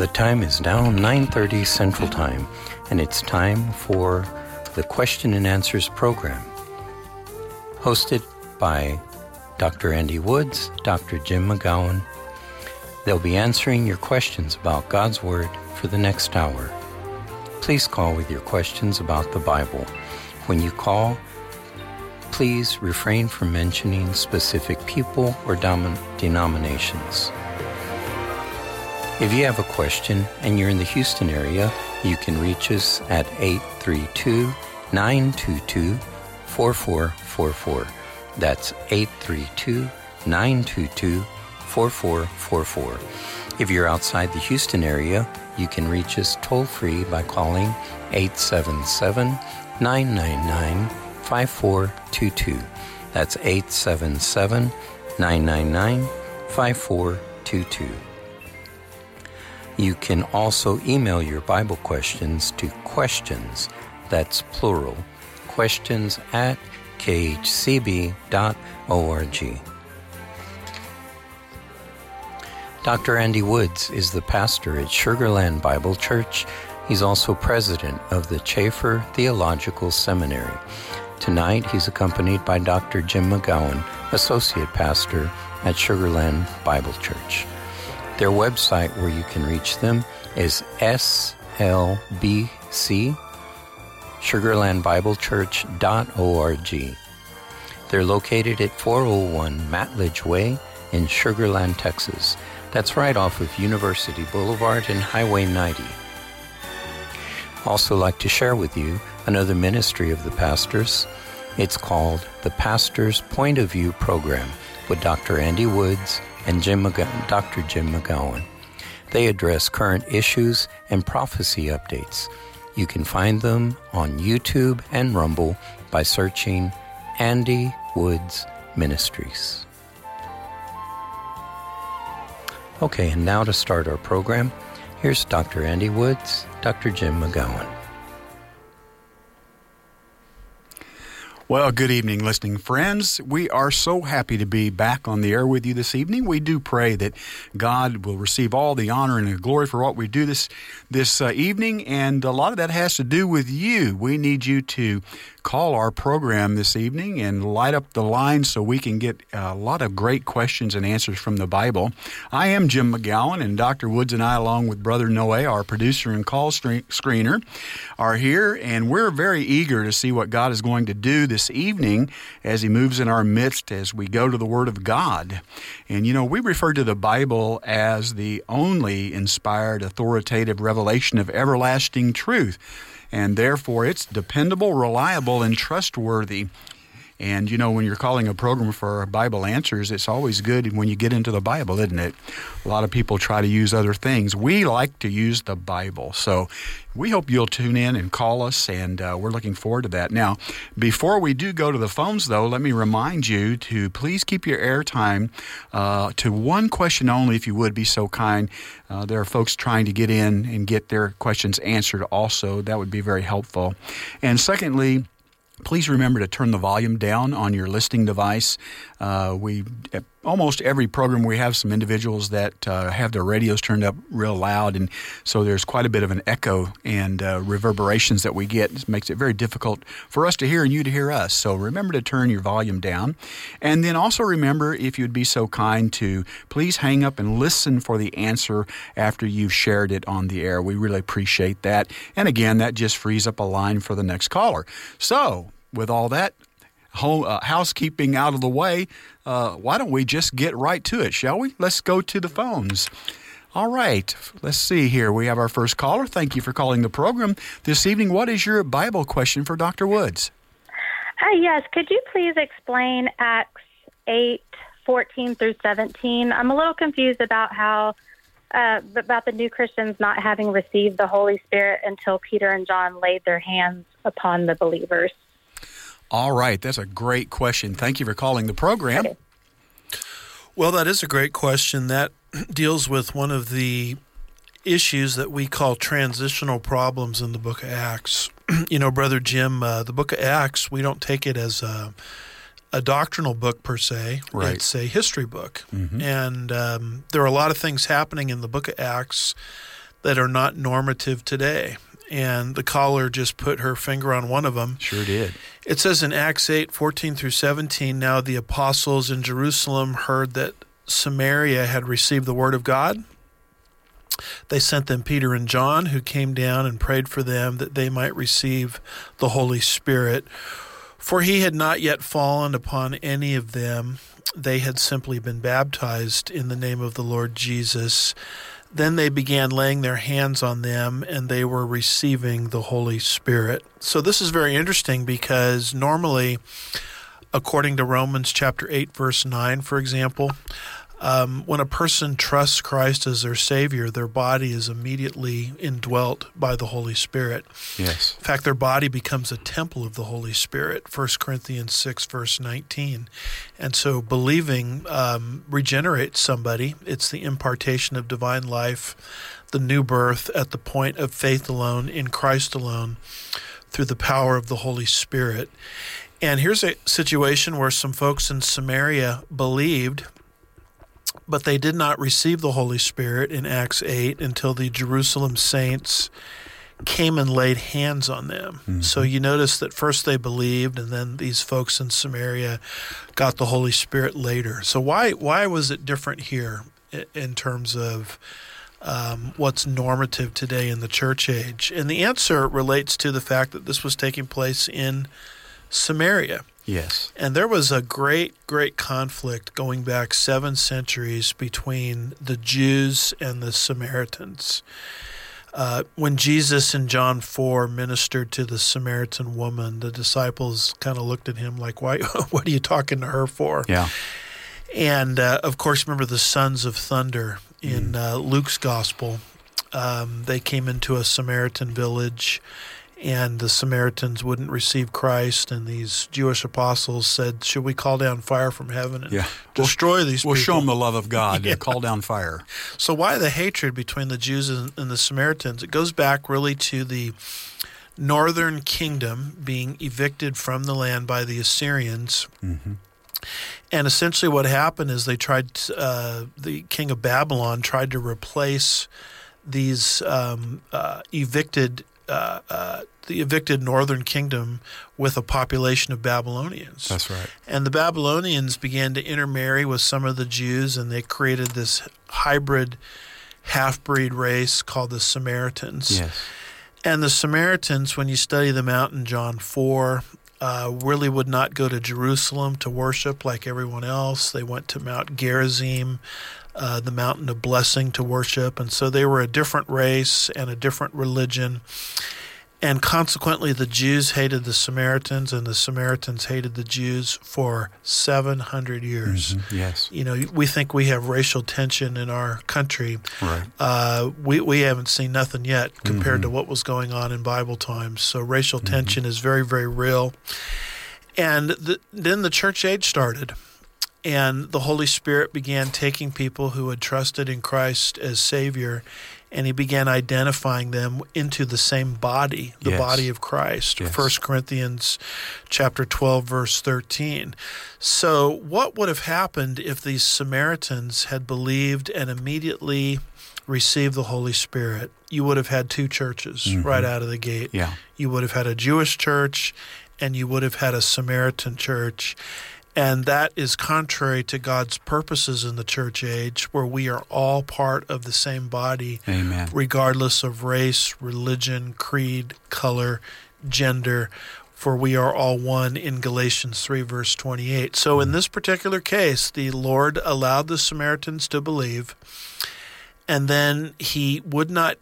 The time is now 9:30 Central Time, and it's time for the Question and Answers program, hosted by Dr. Andy Woods, Dr. Jim McGowan. They'll be answering your questions about God's Word for the next hour. Please call with your questions about the Bible. When you call, please refrain from mentioning specific people or denominations. If you have a question and you're in the Houston area, you can reach us at 832-922-4444. That's 832-922-4444. If you're outside the Houston area, you can reach us toll-free by calling 877-999-5422. That's 877-999-5422. You can also email your Bible questions to questions, that's plural, questions at khcb.org. Dr. Andy Woods is the pastor at Sugar Land Bible Church. He's also president of the Chafer Theological Seminary. Tonight, he's accompanied by Dr. Jim McGowan, associate pastor at Sugar Land Bible Church. Their website where you can reach them is slbc, sugarlandbiblechurch.org. They're located at 401 Matledge Way in Sugar Land, Texas. That's right off of University Boulevard and Highway 90. Also like to share with you another ministry of the pastors. It's called the Pastor's Point of View Program with Dr. Andy Woods and Dr. Jim McGowan. They address current issues and prophecy updates. You can find them on YouTube and Rumble by searching Andy Woods Ministries. Okay, and now to start our program, here's Dr. Andy Woods, Dr. Jim McGowan. Well, good evening, listening friends. We are so happy to be back on the air with you this evening. We do pray that God will receive all the honor and the glory for what we do this evening, and a lot of that has to do with you. We need you to call our program this evening and light up the line so we can get a lot of great questions and answers from the Bible. I am Jim McGowan, and Dr. Woods and I, along with Brother Noe, our producer and call screener, are here, and we're very eager to see what God is going to do this evening as He moves in our midst as we go to the Word of God. And, we refer to the Bible as the only inspired, authoritative revelation of everlasting truth. And therefore, it's dependable, reliable, and trustworthy. And, when you're calling a program for Bible Answers, it's always good when you get into the Bible, isn't it? A lot of people try to use other things. We like to use the Bible. So we hope you'll tune in and call us, and we're looking forward to that. Now, before we do go to the phones, though, let me remind you to please keep your airtime to one question only, if you would be so kind. There are folks trying to get in and get their questions answered also. That would be very helpful. And secondly, please remember to turn the volume down on your listening device. Almost every program we have some individuals that have their radios turned up real loud, and so there's quite a bit of an echo and reverberations that we get. It makes it very difficult for us to hear and you to hear us. So remember to turn your volume down. And then also remember, if you'd be so kind, to please hang up and listen for the answer after you've shared it on the air. We really appreciate that. And again, that just frees up a line for the next caller. So with all that housekeeping out of the way, why don't we just get right to it, shall we? Let's go to the phones. All right, let's see here. We have our first caller. Thank you for calling the program this evening. What is your Bible question for Dr. Woods? Yes, could you please explain Acts 8:14 through 17? I'm a little confused about about the new Christians not having received the Holy Spirit until Peter and John laid their hands upon the believers. All right, that's a great question. Thank you for calling the program. Okay. Well, that is a great question. That deals with one of the issues that we call transitional problems in the book of Acts. Brother Jim, the book of Acts, we don't take it as a doctrinal book per se. Right. It's a history book. Mm-hmm. And there are a lot of things happening in the book of Acts that are not normative today. And the caller just put her finger on one of them. Sure did. It says in Acts 8:14 through 17, now the apostles in Jerusalem heard that Samaria had received the word of God. They sent them Peter and John, who came down and prayed for them that they might receive the Holy Spirit. For he had not yet fallen upon any of them. They had simply been baptized in the name of the Lord Jesus. Then they began laying their hands on them, and they were receiving the Holy Spirit. So this is very interesting because normally, according to Romans chapter 8, verse 9, for example, when a person trusts Christ as their Savior, their body is immediately indwelt by the Holy Spirit. Yes. In fact, their body becomes a temple of the Holy Spirit, 1 Corinthians 6, verse 19. And so believing regenerates somebody. It's the impartation of divine life, the new birth at the point of faith alone, in Christ alone, through the power of the Holy Spirit. And here's a situation where some folks in Samaria believed, but they did not receive the Holy Spirit in Acts 8 until the Jerusalem saints came and laid hands on them. Mm-hmm. So you notice that first they believed, and then these folks in Samaria got the Holy Spirit later. So why was it different here in terms of what's normative today in the church age? And the answer relates to the fact that this was taking place in Samaria. Yes. And there was a great conflict going back 7 centuries between the Jews and the Samaritans. When Jesus in John 4 ministered to the Samaritan woman, the disciples kind of looked at him like, "Why? What are you talking to her for?" Yeah. And, of course, remember the sons of thunder in Luke's gospel. They came into a Samaritan village, and the Samaritans wouldn't receive Christ, and these Jewish apostles said, should we call down fire from heaven and destroy these people? We'll show them the love of God Yeah. and call down fire. So why the hatred between the Jews and the Samaritans? It goes back really to the northern kingdom being evicted from the land by the Assyrians. Mm-hmm. And essentially what happened is they tried, the king of Babylon tried to replace these the evicted northern kingdom with a population of Babylonians. That's right. And the Babylonians began to intermarry with some of the Jews, and they created this hybrid half-breed race called the Samaritans. Yes. And the Samaritans, when you study them out in John 4, really would not go to Jerusalem to worship like everyone else. They went to Mount Gerizim, the mountain of blessing, to worship. And so they were a different race and a different religion. And consequently, the Jews hated the Samaritans, and the Samaritans hated the Jews for 700 years. Mm-hmm. Yes. You know, we think we have racial tension in our country. Right. We haven't seen nothing yet compared to what was going on in Bible times. So racial tension is very, very real. And then the church age started, and the Holy Spirit began taking people who had trusted in Christ as Savior, and he began identifying them into the same body, the body of Christ. Yes. 1 Corinthians chapter 12, verse 13. So what would have happened if these Samaritans had believed and immediately received the Holy Spirit? You would have had 2 churches right out of the gate. Yeah. You would have had a Jewish church, and you would have had a Samaritan church. And that is contrary to God's purposes in the church age, where we are all part of the same body, Amen. Regardless of race, religion, creed, color, gender, for we are all one in Galatians 3, verse 28. So in this particular case, the Lord allowed the Samaritans to believe, and then he would not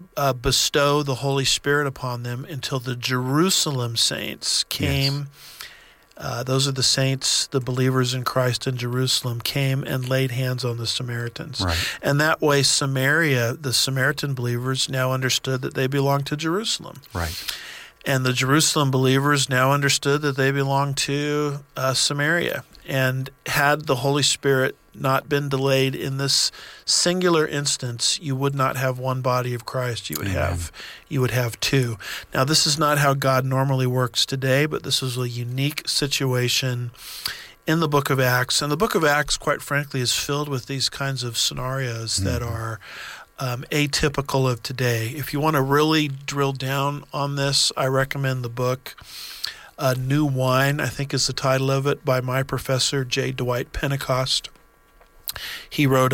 bestow the Holy Spirit upon them until the Jerusalem saints came. Yes. Those are the saints, the believers in Christ in Jerusalem, came and laid hands on the Samaritans. Right. And that way Samaria, the Samaritan believers, now understood that they belonged to Jerusalem. Right. And the Jerusalem believers now understood that they belonged to Samaria. And had the Holy Spirit not been delayed in this singular instance, you would not have one body of Christ. You would have 2. Now, this is not how God normally works today, but this was a unique situation in the book of Acts. And the book of Acts, quite frankly, is filled with these kinds of scenarios that are atypical of today. If you want to really drill down on this, I recommend the book New Wine, I think is the title of it, by my professor, J. Dwight Pentecost. He wrote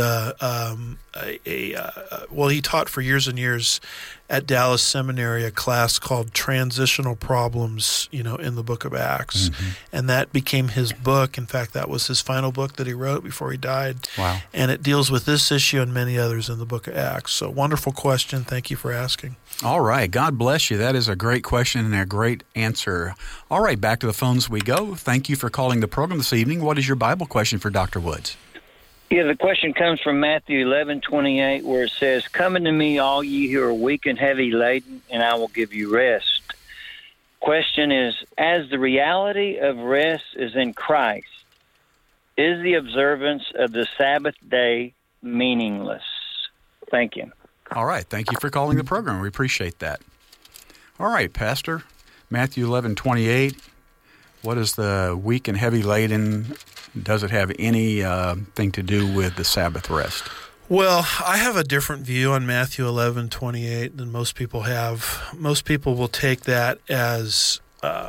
he taught for years and years at Dallas Seminary a class called Transitional Problems, in the book of Acts. Mm-hmm. And that became his book. In fact, that was his final book that he wrote before he died. Wow. And it deals with this issue and many others in the book of Acts. So wonderful question. Thank you for asking. All right. God bless you. That is a great question and a great answer. All right. Back to the phones we go. Thank you for calling the program this evening. What is your Bible question for Dr. Woods? Yeah, the question comes from Matthew 11:28, where it says, "Come unto me, all ye who are weak and heavy laden, and I will give you rest." Question is, as the reality of rest is in Christ, is the observance of the Sabbath day meaningless? Thank you. All right. Thank you for calling the program. We appreciate that. All right, Pastor. Matthew 11:28. What is the weak and heavy laden? Does it have any thing to do with the Sabbath rest? Well, I have a different view on Matthew 11:28 than most people have. Most people will take that as,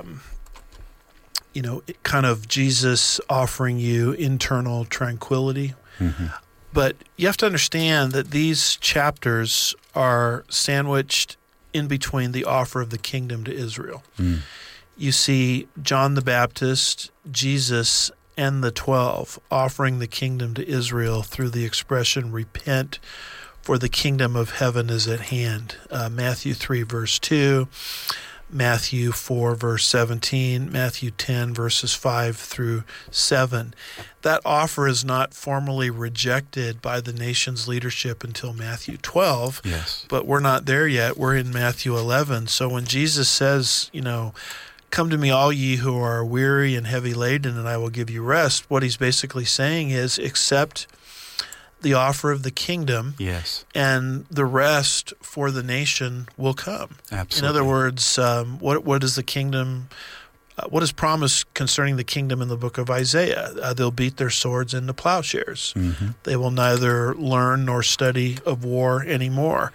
kind of Jesus offering you internal tranquility. Mm-hmm. But you have to understand that these chapters are sandwiched in between the offer of the kingdom to Israel. Mm. You see John the Baptist, Jesus, and the 12 offering the kingdom to Israel through the expression, "Repent, for the kingdom of heaven is at hand." Matthew 3, verse 2, Matthew 4, verse 17, Matthew 10, verses 5 through 7. That offer is not formally rejected by the nation's leadership until Matthew 12, yes. But we're not there yet. We're in Matthew 11. So when Jesus says, "Come to me, all ye who are weary and heavy laden, and I will give you rest," what he's basically saying is accept the offer of the kingdom, yes, and the rest for the nation will come. Absolutely. In other words, what is the kingdom? What is promised concerning the kingdom in the book of Isaiah? They'll beat their swords into plowshares. Mm-hmm. They will neither learn nor study of war anymore.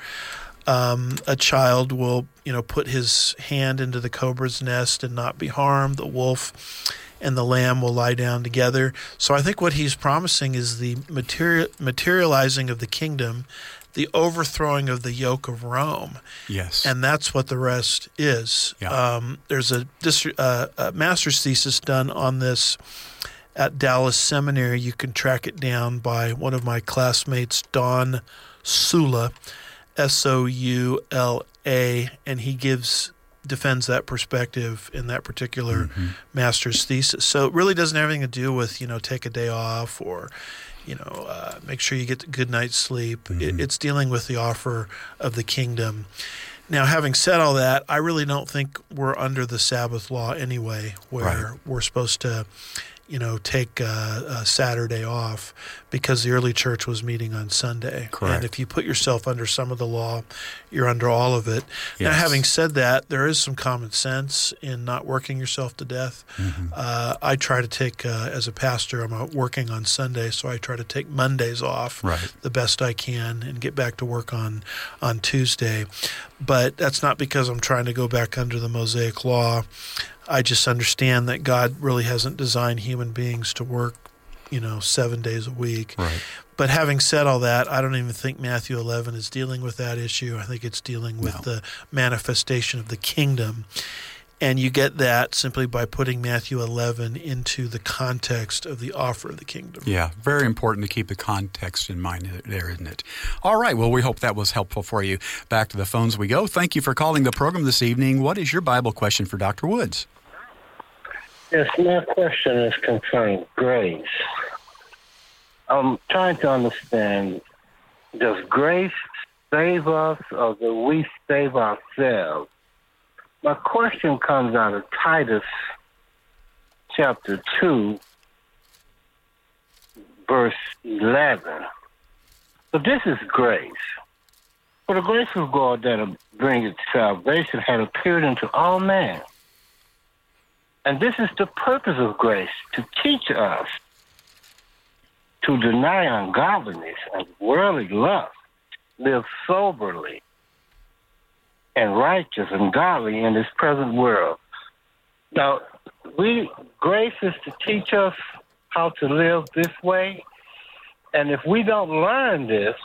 A child will, put his hand into the cobra's nest and not be harmed. The wolf and the lamb will lie down together. So I think what he's promising is the materializing of the kingdom, the overthrowing of the yoke of Rome. Yes. And that's what the rest is. Yeah. There's a master's thesis done on this at Dallas Seminary. You can track it down by one of my classmates, Don Sula, Soula, and he defends that perspective in that particular master's thesis. So it really doesn't have anything to do with, take a day off or, make sure you get a good night's sleep. Mm-hmm. It's dealing with the offer of the kingdom. Now, having said all that, I really don't think we're under the Sabbath law anyway, where we're supposed to, take a Saturday off because the early church was meeting on Sunday. Correct. And if you put yourself under some of the law, you're under all of it. Yes. Now, having said that, there is some common sense in not working yourself to death. Mm-hmm. I try to take, as a pastor, I'm working on Sunday, so I try to take Mondays off the best I can and get back to work on Tuesday. But that's not because I'm trying to go back under the Mosaic law. I just understand that God really hasn't designed human beings to work, 7 days a week. Right. But having said all that, I don't even think Matthew 11 is dealing with that issue. I think it's dealing with the manifestation of the kingdom. And you get that simply by putting Matthew 11 into the context of the offer of the kingdom. Yeah, very important to keep the context in mind there, isn't it? All right, well, we hope that was helpful for you. Back to the phones we go. Thank you for calling the program this evening. What is your Bible question for Dr. Woods? Yes, my question is concerning grace. I'm trying to understand, does grace save us or do we save ourselves? My question comes out of Titus chapter 2, verse 11. So this is grace. For the grace of God that bringeth salvation had appeared unto all men. And this is the purpose of grace, to teach us to deny ungodliness and worldly lust, live soberly and righteous and godly in this present world. Now, grace is to teach us how to live this way, and if we don't learn this,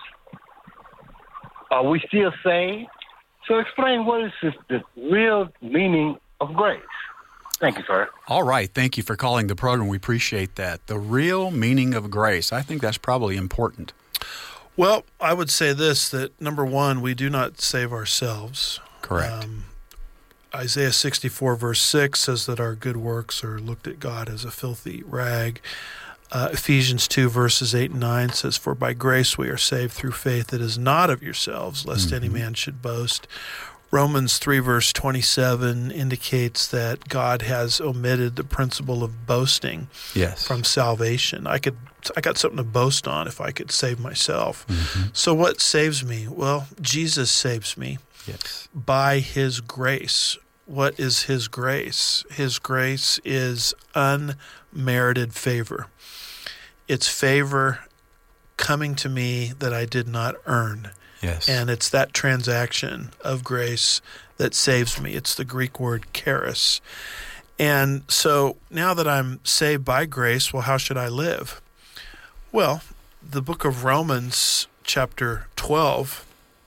are we still saved? So explain what is the real meaning of grace. Thank you, sir. All right. Thank you for calling the program. We appreciate that. The real meaning of grace. I think that's probably important. Well, I would say this, that number one, we do not save ourselves. Correct. Isaiah 64 verse 6 says that our good works are looked at God as a filthy rag. Ephesians 2 verses 8 and 9 says, "For by grace we are saved through faith. It is not of yourselves, lest any man should boast." Romans 3 verse 27 indicates that God has omitted the principle of boasting from salvation. I got something to boast on if I could save myself. So what saves me? Well, Jesus saves me by his grace. What is his grace? His grace is unmerited favor. It's favor coming to me that I did not earn. Yes. And it's that transaction of grace that saves me. It's the Greek word charis. And so now that I'm saved by grace, well, how should I live? Well, the book of Romans, chapter 12,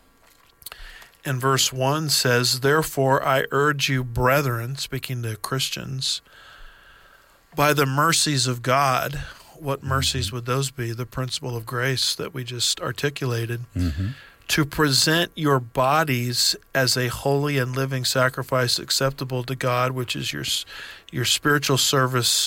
and verse 1 says, "Therefore I urge you, brethren," speaking to Christians, "by the mercies of God," what mercies would those be? The principle of grace that we just articulated. "To present your bodies as a holy and living sacrifice acceptable to God, which is your spiritual service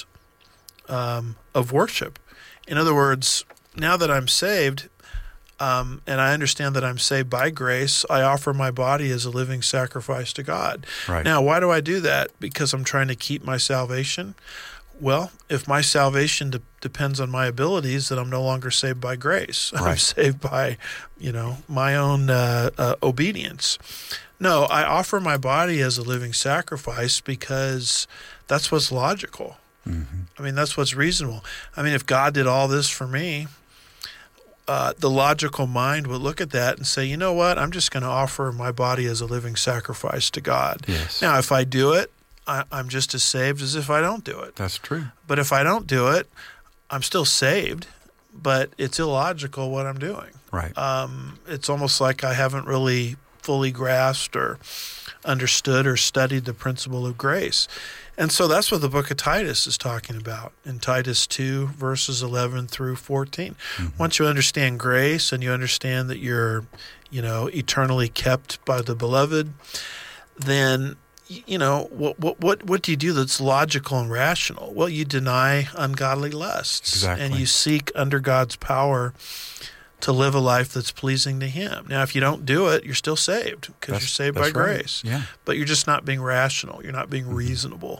of worship." In other words, now that I'm saved, and I understand that I'm saved by grace, I offer my body as a living sacrifice to God. Right. Now, why do I do that? Because I'm trying to keep my salvation? Well, if my salvation depends on my abilities, then I'm no longer saved by grace. Right. I'm saved by, my own obedience. No, I offer my body as a living sacrifice because that's what's logical. I mean, that's what's reasonable. I mean, if God did all this for me, the logical mind would look at that and say, you know what, I'm just going to offer my body as a living sacrifice to God. Yes. Now, if I do it, I'm just as saved as if I don't do it. That's true. But if I don't do it, I'm still saved, but it's illogical what I'm doing. Right. It's almost like I haven't really fully grasped or understood or studied the principle of grace. And so that's what the book of Titus is talking about in Titus 2, verses 11 through 14. Once you understand grace and you understand that you're, eternally kept by the beloved, then what do you do that's logical and rational? Well, you deny ungodly lusts. Exactly. And you seek under God's power to live a life that's pleasing to Him. Now, if you don't do it, you're still saved because you're saved by grace. Right. Yeah. But you're just not being rational. You're not being reasonable.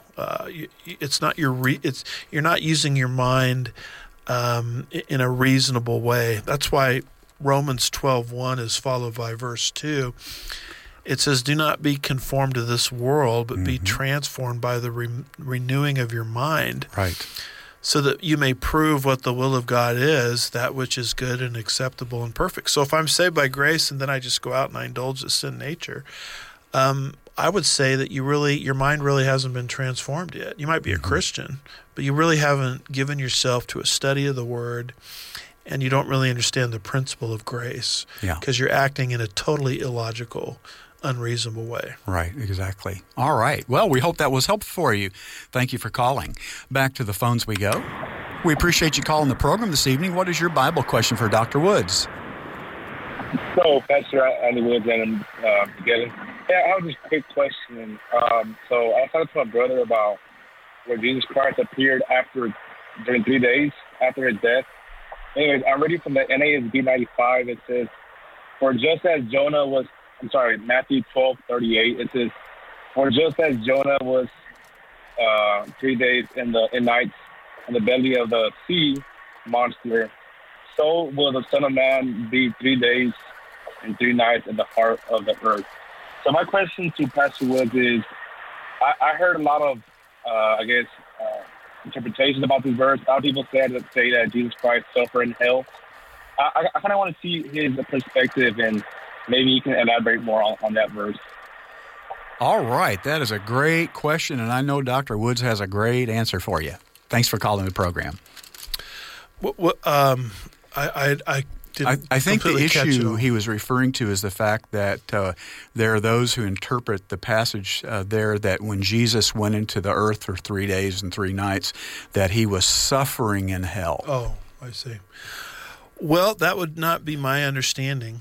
You're not using your mind in a reasonable way. That's why Romans 12:1 is followed by verse 2. It says, "Do not be conformed to this world, but be transformed by the renewing of your mind, right, so that you may prove what the will of God is, that which is good and acceptable and perfect." So if I'm saved by grace and then I just go out and I indulge the sin nature, I would say that your mind really hasn't been transformed yet. You might be a Christian, but you really haven't given yourself to a study of the Word, and you don't really understand the principle of grace because you're acting in a totally illogical, unreasonable way. Right, exactly. All right. Well, we hope that was helpful for you. Thank you for calling. Back to the phones we go. We appreciate you calling the program this evening. What is your Bible question for Dr. Woods? So, Pastor Andy Woods and Gillen. Yeah, I have just a quick question. So I was talking to my brother about where Jesus Christ appeared during 3 days after his death. Anyways, I'm reading from the NASB 95. It says, "For just as Jonah was," Matthew 12:38. It says, "For just as Jonah was 3 days and nights in the belly of the sea monster, so will the Son of Man be 3 days and 3 nights in the heart of the earth." So my question to Pastor Woods is, I heard a lot of, interpretations about this verse. A lot of people say that Jesus Christ suffered in hell. I kind of want to see his perspective, and maybe you can elaborate more on that verse. All right. That is a great question, and I know Dr. Woods has a great answer for you. Thanks for calling the program. I think the issue he was referring to is the fact that there are those who interpret the passage there that when Jesus went into the earth for 3 days and 3 nights, that he was suffering in hell. Oh, I see. Well, that would not be my understanding.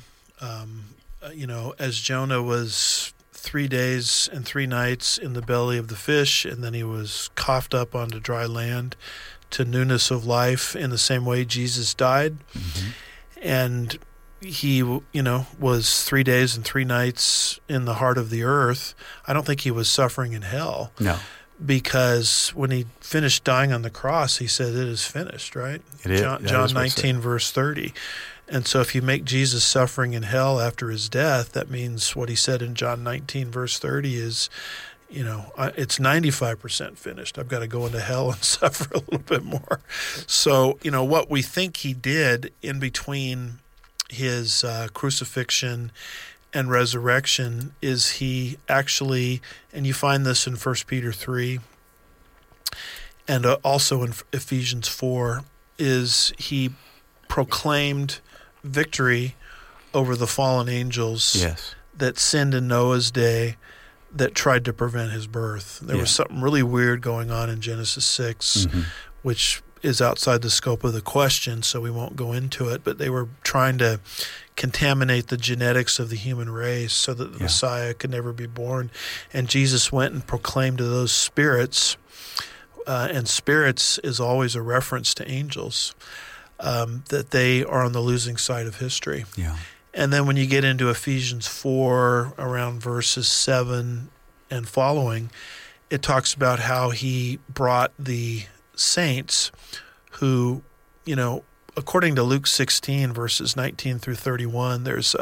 As Jonah was 3 days and 3 nights in the belly of the fish, and then he was coughed up onto dry land to newness of life in the same way Jesus died. Mm-hmm. And he, was 3 days and 3 nights in the heart of the earth. I don't think he was suffering in hell. No. Because when he finished dying on the cross, he said, "It is finished," right? It is. John 19, verse 30. And so if you make Jesus suffering in hell after his death, that means what he said in John 19, verse 30 is, it's 95% finished. I've got to go into hell and suffer a little bit more. So, what we think he did in between his crucifixion and resurrection is he actually, and you find this in 1 Peter 3 and also in Ephesians 4, is he proclaimed victory over the fallen angels that sinned in Noah's day, that tried to prevent his birth. There was something really weird going on in Genesis 6, which is outside the scope of the question, so we won't go into it, but they were trying to contaminate the genetics of the human race so that the Messiah could never be born. And Jesus went and proclaimed to those spirits, and spirits is always a reference to angels, that they are on the losing side of history. Yeah. And then when you get into Ephesians 4, around verses 7 and following, it talks about how he brought the saints who, according to Luke 16, verses 19 through 31, there's,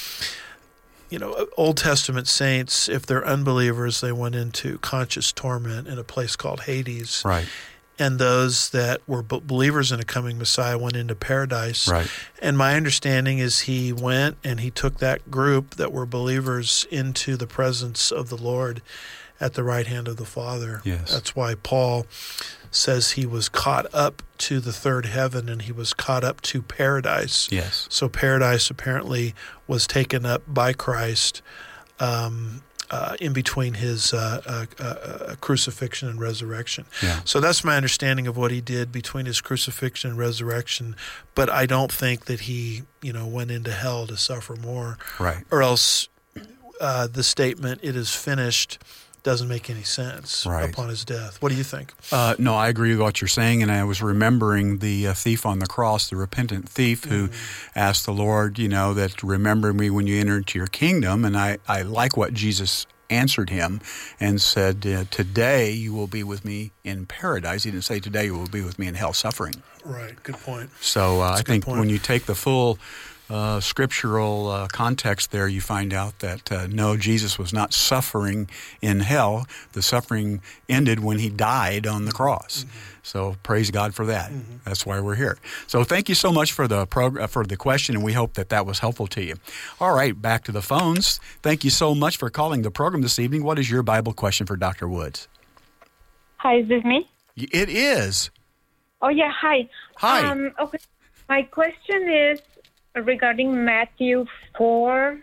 Old Testament saints, if they're unbelievers, they went into conscious torment in a place called Hades. Right. And those that were believers in a coming Messiah went into paradise. Right. And my understanding is he went and he took that group that were believers into the presence of the Lord at the right hand of the Father. Yes. That's why Paul says he was caught up to the third heaven and he was caught up to paradise. Yes. So paradise apparently was taken up by Christ in between his crucifixion and resurrection. Yeah. So that's my understanding of what he did between his crucifixion and resurrection. But I don't think that he, went into hell to suffer more. Right. Or else the statement, "It is finished," doesn't make any sense upon his death. What do you think? No, I agree with what you're saying, and I was remembering the thief on the cross, the repentant thief who asked the Lord, that remember me when you enter into your kingdom, and I like what Jesus answered him and said, today you will be with me in paradise. He didn't say today you will be with me in hell suffering. Right, good point. So I think when you take the full scriptural context there, you find out that no, Jesus was not suffering in hell. The suffering ended when he died on the cross. So praise God for that. That's why we're here. So thank you so much for the for the question, and we hope that was helpful to you. All right, back to the phones. Thank you so much for calling the program this evening. What is your Bible question for Dr. Woods? Hi, is this me? It is. Oh, yeah, hi. Hi. Okay. My question is regarding Matthew 4,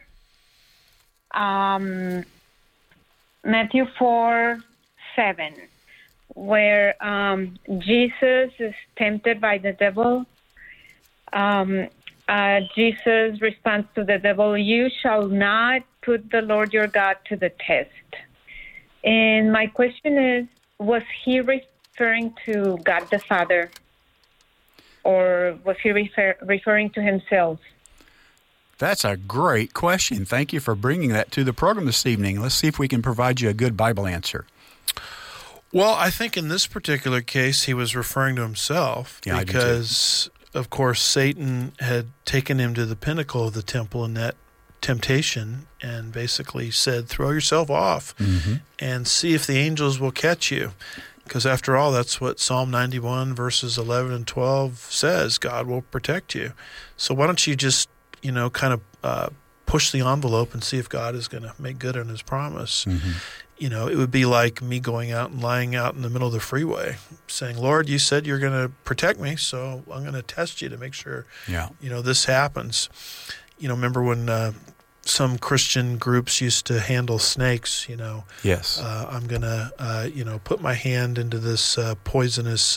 Matthew 4:7, where Jesus is tempted by the devil. Jesus responds to the devil, "You shall not put the Lord your God to the test." And my question is, was he referring to God the Father? Or was he referring to himself? That's a great question. Thank you for bringing that to the program this evening. Let's see if we can provide you a good Bible answer. Well, I think in this particular case, he was referring to himself because, of course, Satan had taken him to the pinnacle of the temple in that temptation and basically said, "Throw yourself off and see if the angels will catch you." Because after all, that's what Psalm 91 verses 11 and 12 says. God will protect you. So why don't you just, kind of push the envelope and see if God is going to make good on his promise. Mm-hmm. It would be like me going out and lying out in the middle of the freeway saying, Lord, you said you're going to protect me, so I'm going to test you to make sure, this happens. Remember when some Christian groups used to handle snakes, Yes. I'm going to, put my hand into this poisonous,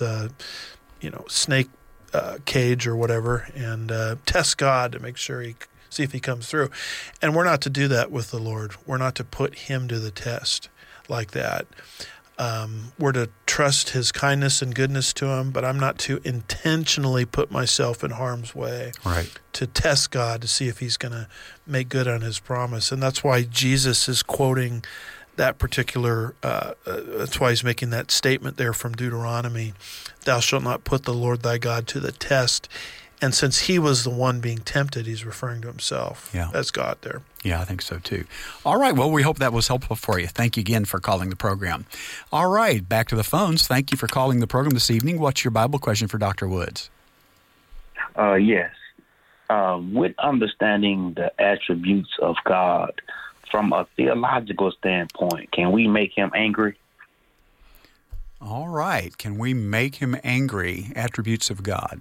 snake cage or whatever and test God to make sure see if he comes through. And we're not to do that with the Lord. We're not to put him to the test like that. We're to trust his kindness and goodness to him, but I'm not to intentionally put myself in harm's way to test God to see if he's going to make good on his promise. And that's why Jesus is quoting that particular, that's why he's making that statement there from Deuteronomy, thou shalt not put the Lord thy God to the test. And since he was the one being tempted, he's referring to himself as God there. Yeah, I think so too. All right, well, we hope that was helpful for you. Thank you again for calling the program. All right, back to the phones. Thank you for calling the program this evening. What's your Bible question for Dr. Woods? Yes. With understanding the attributes of God from a theological standpoint, can we make him angry? All right, can we make him angry? Attributes of God.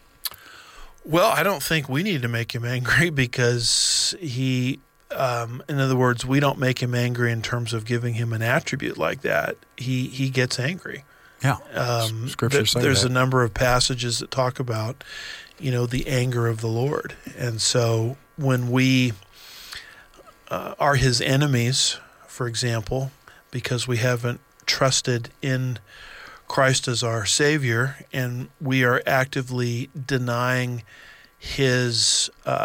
Well, I don't think we need to make him angry because he, in other words, we don't make him angry in terms of giving him an attribute like that. He gets angry. Yeah, Scripture says there's that. a number of passages that talk about, the anger of the Lord. And so when we are his enemies, for example, because we haven't trusted in Christ as our Savior, and we are actively denying his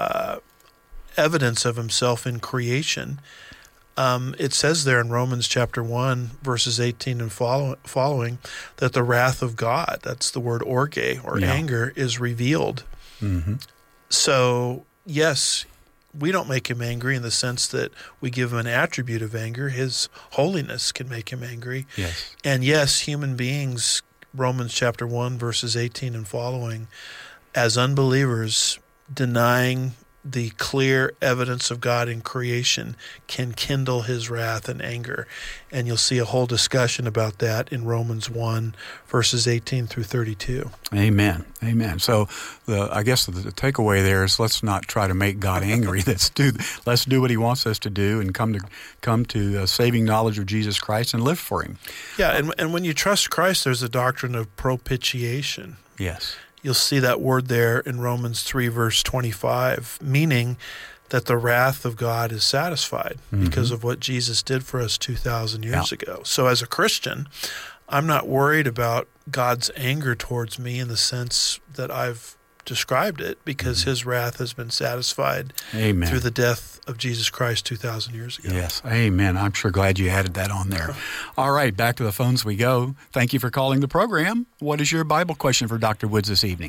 evidence of himself in creation. It says there in Romans chapter 1, verses 18 and following, that the wrath of God, that's the word orge, or anger, is revealed. Mm-hmm. So, yes, we don't make him angry in the sense that we give him an attribute of anger. His holiness can make him angry. Yes. And yes, human beings, Romans chapter 1, verses 18 and following, as unbelievers, denying the clear evidence of God in creation can kindle his wrath and anger. And you'll see a whole discussion about that in Romans 1, verses 18 through 32. Amen. Amen. So I guess the takeaway there is let's not try to make God angry. Let's do what he wants us to do and come to saving knowledge of Jesus Christ and live for him. Yeah, and when you trust Christ, there's a doctrine of propitiation. Yes. You'll see that word there in Romans 3, verse 25, meaning that the wrath of God is satisfied because of what Jesus did for us 2,000 years ago. So as a Christian, I'm not worried about God's anger towards me in the sense that I've described it because his wrath has been satisfied through the death of Jesus Christ 2,000 years ago. Yes, amen. I'm sure glad you added that on there. All right, back to the phones we go. Thank you for calling the program. What is your Bible question for Dr. Woods this evening?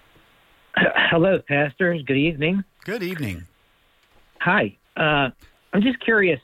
Hello, pastors. Good evening. Good evening. Hi. I'm just curious,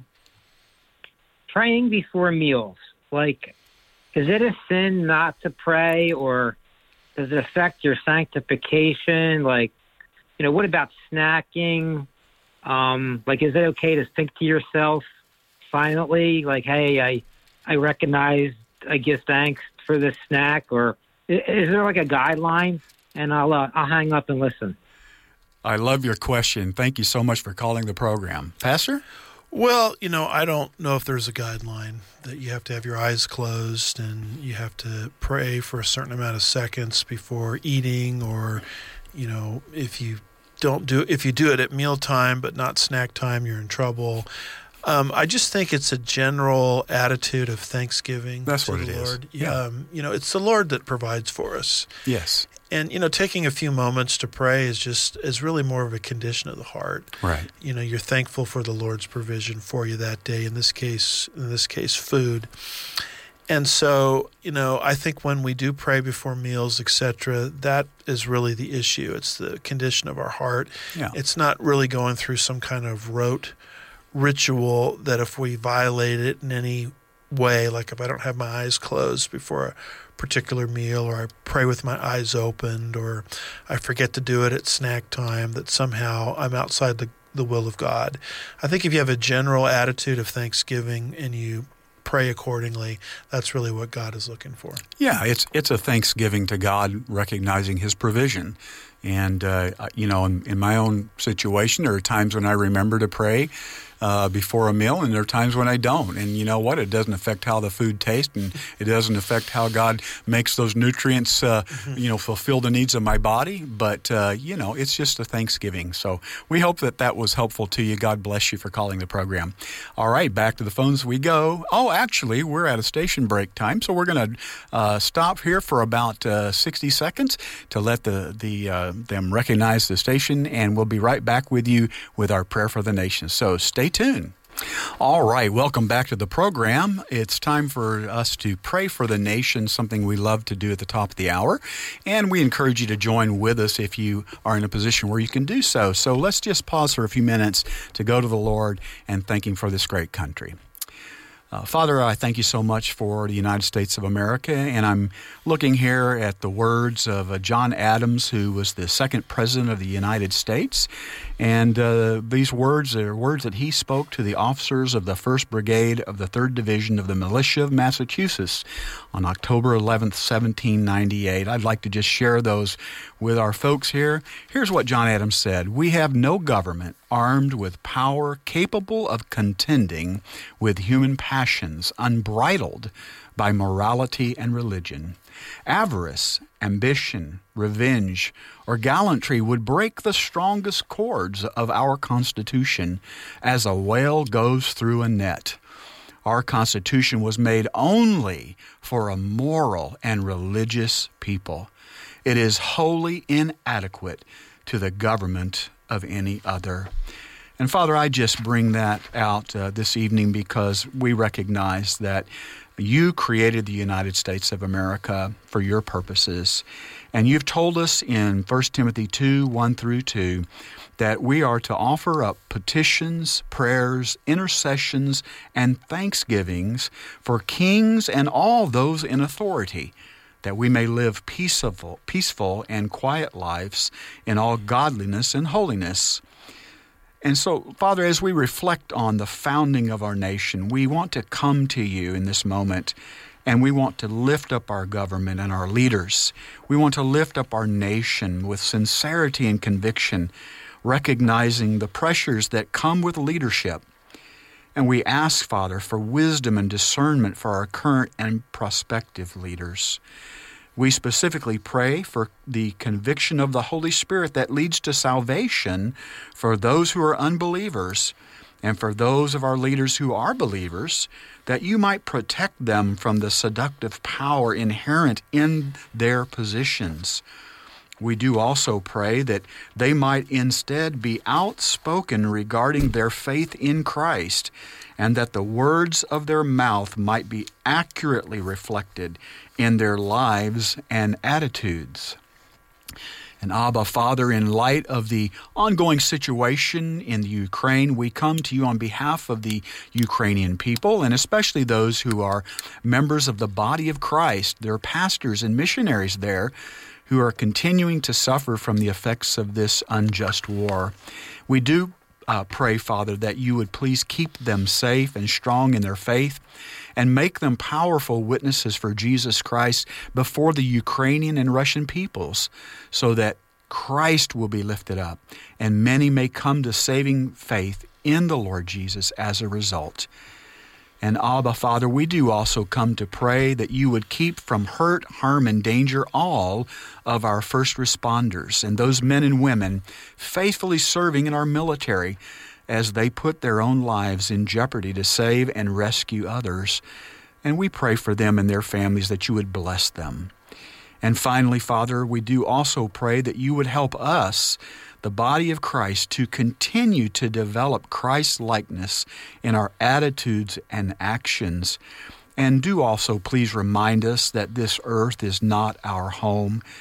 praying before meals, is it a sin not to pray, or does it affect your sanctification? What about snacking? Is it okay to think to yourself silently, hey, I recognize, I give thanks for this snack, or is there a guideline? And I'll hang up and listen. I love your question. Thank you so much for calling the program. Pastor? Well, I don't know if there's a guideline that you have to have your eyes closed and you have to pray for a certain amount of seconds before eating, or, if you do it at mealtime but not snack time, you're in trouble. I just think it's a general attitude of thanksgiving. That's to what the it is. Lord. Yeah. It's the Lord that provides for us. Yes. And, taking a few moments to pray is really more of a condition of the heart. Right. You're thankful for the Lord's provision for you that day, in this case, food. And so, I think when we do pray before meals, etc., that is really the issue. It's the condition of our heart. Yeah. It's not really going through some kind of rote ritual that if we violate it in any way, like if I don't have my eyes closed before a particular meal, or I pray with my eyes opened, or I forget to do it at snack time, that somehow I'm outside the will of God. I think if you have a general attitude of thanksgiving and you pray accordingly, that's really what God is looking for. Yeah, it's a thanksgiving to God, recognizing His provision. And, in my own situation, there are times when I remember to pray before a meal, and there are times when I don't. And you know what? It doesn't affect how the food tastes, and it doesn't affect how God makes those nutrients, fulfill the needs of my body. But, it's just a thanksgiving. So we hope that was helpful to you. God bless you for calling the program. All right, back to the phones we go. Oh, actually, we're at a station break time, so we're going to stop here for about 60 seconds to let them recognize the station, and we'll be right back with you with our prayer for the nation. So stay tuned. All right, welcome back to the program. It's time for us to pray for the nation, something we love to do at the top of the hour, and we encourage you to join with us if you are in a position where you can do so. So let's just pause for a few minutes to go to the Lord and thank Him for this great country. Father, I thank you so much for the United States of America, and I'm looking here at the words of John Adams, who was the second president of the United States, and these words are words that he spoke to the officers of the 1st Brigade of the 3rd Division of the Militia of Massachusetts on October 11th, 1798. I'd like to just share those with our folks here. Here's what John Adams said: "We have no government armed with power capable of contending with human passions, unbridled by morality and religion. Avarice, ambition, revenge, or gallantry would break the strongest cords of our Constitution as a whale goes through a net. Our Constitution was made only for a moral and religious people. It is wholly inadequate to the government of any other." And Father, I just bring that out this evening because we recognize that you created the United States of America for your purposes. And you've told us in 1 Timothy 2:1-2, that we are to offer up petitions, prayers, intercessions, and thanksgivings for kings and all those in authority, that we may live peaceful and quiet lives in all godliness and holiness. And so, Father, as we reflect on the founding of our nation, we want to come to you in this moment, and we want to lift up our government and our leaders. We want to lift up our nation with sincerity and conviction, recognizing the pressures that come with leadership. And we ask, Father, for wisdom and discernment for our current and prospective leaders. We specifically pray for the conviction of the Holy Spirit that leads to salvation for those who are unbelievers, and for those of our leaders who are believers, that you might protect them from the seductive power inherent in their positions. We do also pray that they might instead be outspoken regarding their faith in Christ, and that the words of their mouth might be accurately reflected in their lives and attitudes. And Abba, Father, in light of the ongoing situation in the Ukraine, we come to you on behalf of the Ukrainian people, and especially those who are members of the body of Christ, their pastors and missionaries there, who are continuing to suffer from the effects of this unjust war. We do pray, Father, that you would please keep them safe and strong in their faith, and make them powerful witnesses for Jesus Christ before the Ukrainian and Russian peoples, so that Christ will be lifted up, and many may come to saving faith in the Lord Jesus as a result. And Abba, Father, we do also come to pray that you would keep from hurt, harm, and danger all of our first responders and those men and women faithfully serving in our military as they put their own lives in jeopardy to save and rescue others. And we pray for them and their families that you would bless them. And finally, Father, we do also pray that you would help us, the body of Christ, to continue to develop Christ-likeness in our attitudes and actions. And do also please remind us that this earth is not our home,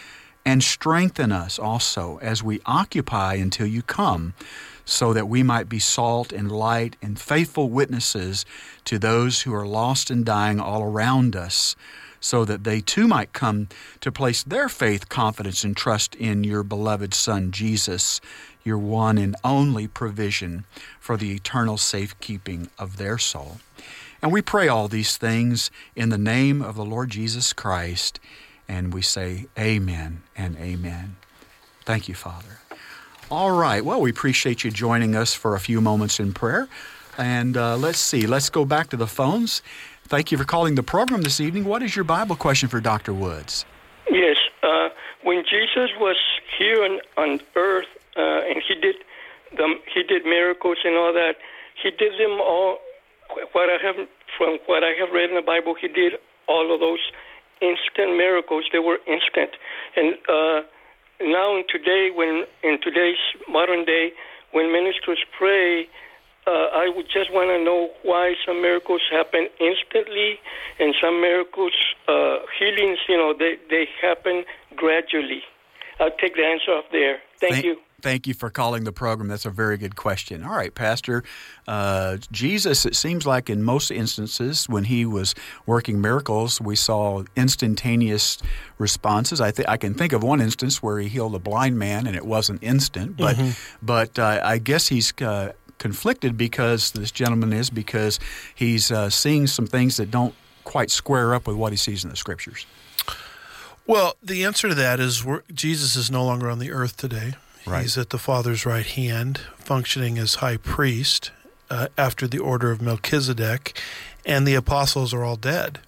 and strengthen us also as we occupy until you come, so that we might be salt and light and faithful witnesses to those who are lost and dying all around us, so that they too might come to place their faith, confidence, and trust in your beloved Son, Jesus, your one and only provision for the eternal safekeeping of their soul. And we pray all these things in the name of the Lord Jesus Christ, and we say amen and amen. Thank you, Father. All right. Well, we appreciate you joining us for a few moments in prayer. And let's see. Let's go back to the phones. Thank you for calling the program this evening. What is your Bible question for Dr. Woods? Yes. When Jesus was here on earth and he did miracles and all that, he did them all. From what I have read in the Bible, he did all of those instant miracles. They were instant. And now in today's modern day, when ministers pray, I would just want to know why some miracles happen instantly and some miracles, healings, they happen gradually. I'll take the answer off there. Thank you. Thank you for calling the program. That's a very good question. All right, Pastor. Jesus, it seems like in most instances when he was working miracles, we saw instantaneous responses. I can think of one instance where he healed a blind man and it wasn't instant, but I guess he's conflicted because he's seeing some things that don't quite square up with what he sees in the Scriptures. Well, the answer to that is Jesus is no longer on the earth today. Right. He's at the Father's right hand, functioning as high priest after the order of Melchizedek, and the apostles are all dead.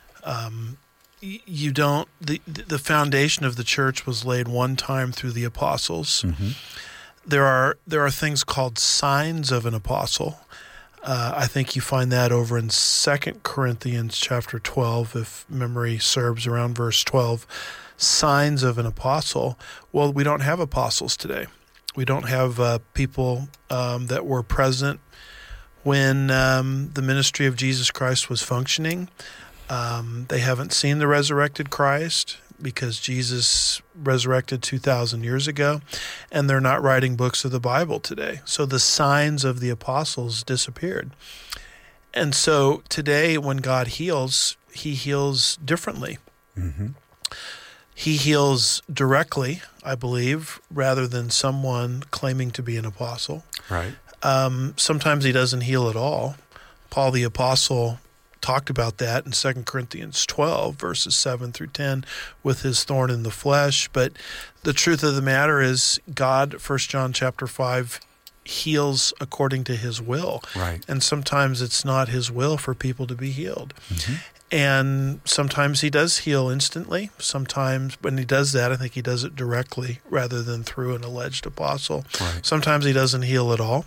The foundation of the church was laid one time through the apostles. Mm-hmm. There are things called signs of an apostle. I think you find that over in 2 Corinthians chapter 12, if memory serves, around verse 12. Signs of an apostle. Well, we don't have apostles today. We don't have people that were present when the ministry of Jesus Christ was functioning. They haven't seen the resurrected Christ because Jesus resurrected 2,000 years ago, and they're not writing books of the Bible today. So the signs of the apostles disappeared. And so today when God heals, he heals differently. Mm-hmm. He heals directly, I believe, rather than someone claiming to be an apostle. Right. Sometimes he doesn't heal at all. Paul the apostle talked about that in 2 Corinthians 12, verses 7 through 10, with his thorn in the flesh. But the truth of the matter is God, 1 John chapter 5, heals according to his will. Right. And sometimes it's not his will for people to be healed. Mm-hmm. And sometimes he does heal instantly. Sometimes when he does that, I think he does it directly rather than through an alleged apostle. Right. Sometimes he doesn't heal at all.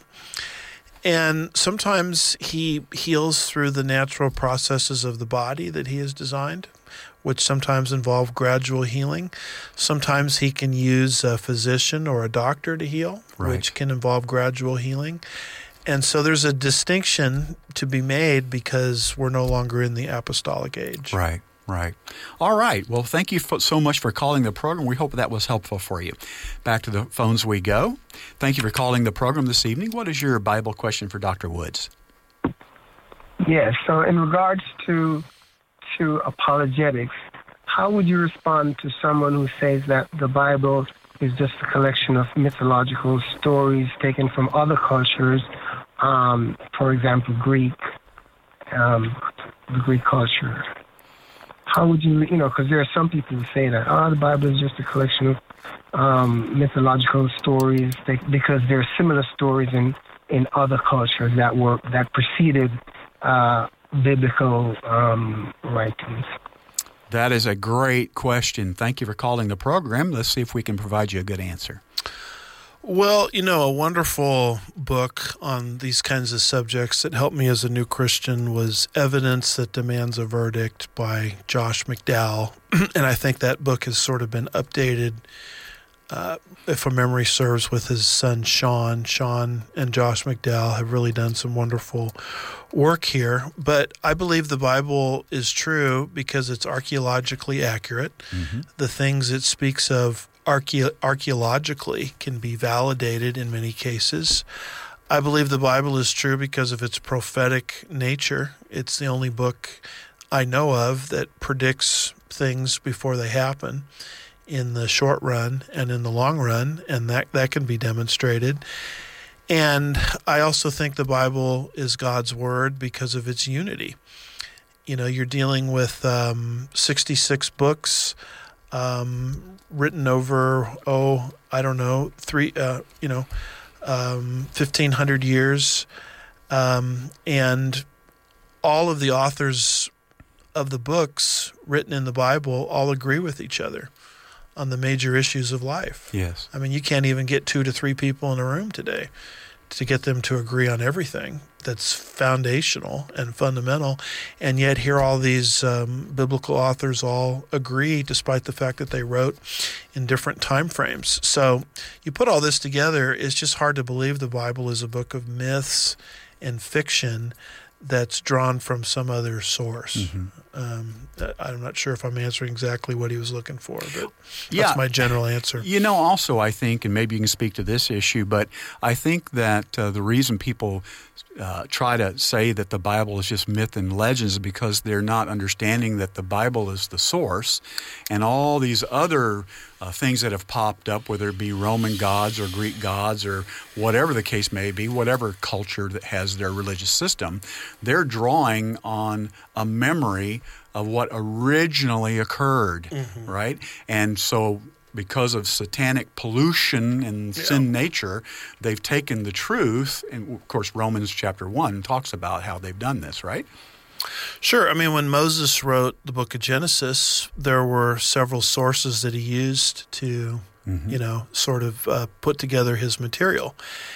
And sometimes he heals through the natural processes of the body that he has designed, which sometimes involve gradual healing. Sometimes he can use a physician or a doctor to heal, right, which can involve gradual healing. And so there's a distinction to be made because we're no longer in the apostolic age. Right, right. All right. Well, thank you so much for calling the program. We hope that was helpful for you. Back to the phones we go. Thank you for calling the program this evening. What is your Bible question for Dr. Woods? Yes. So in regards to apologetics, how would you respond to someone who says that the Bible is just a collection of mythological stories taken from other cultures, for example, the Greek culture? How would you, because there are some people who say that, the Bible is just a collection of mythological stories because there are similar stories in other cultures that preceded biblical writings. That is a great question. Thank you for calling the program. Let's see if we can provide you a good answer. Well, a wonderful book on these kinds of subjects that helped me as a new Christian was Evidence That Demands a Verdict by Josh McDowell. And I think that book has sort of been updated if a memory serves, with his son Sean. Sean and Josh McDowell have really done some wonderful work here. But I believe the Bible is true because it's archaeologically accurate. Mm-hmm. The things it speaks of archaeologically can be validated in many cases. I believe the Bible is true because of its prophetic nature. It's the only book I know of that predicts things before they happen in the short run and in the long run, and that can be demonstrated. And I also think the Bible is God's Word because of its unity. You're dealing with 66 books written over, 1,500 years, and all of the authors of the books written in the Bible all agree with each other on the major issues of life. Yes. I mean, you can't even get 2 to 3 people in a room today to get them to agree on everything that's foundational and fundamental, and yet here all these biblical authors all agree despite the fact that they wrote in different time frames. So you put all this together, it's just hard to believe the Bible is a book of myths and fiction that's drawn from some other source. Mm-hmm. I'm not sure if I'm answering exactly what he was looking for, but that's my general answer. Also I think, and maybe you can speak to this issue, but I think that the reason people try to say that the Bible is just myth and legends is because they're not understanding that the Bible is the source, and all these other things that have popped up, whether it be Roman gods or Greek gods or whatever the case may be, whatever culture that has their religious system, they're drawing on a memory of what originally occurred, mm-hmm. right? And so because of satanic pollution and sin nature, they've taken the truth, and of course Romans chapter 1 talks about how they've done this, right? Sure. I mean, when Moses wrote the book of Genesis, there were several sources that he used to, mm-hmm. Sort of put together his material.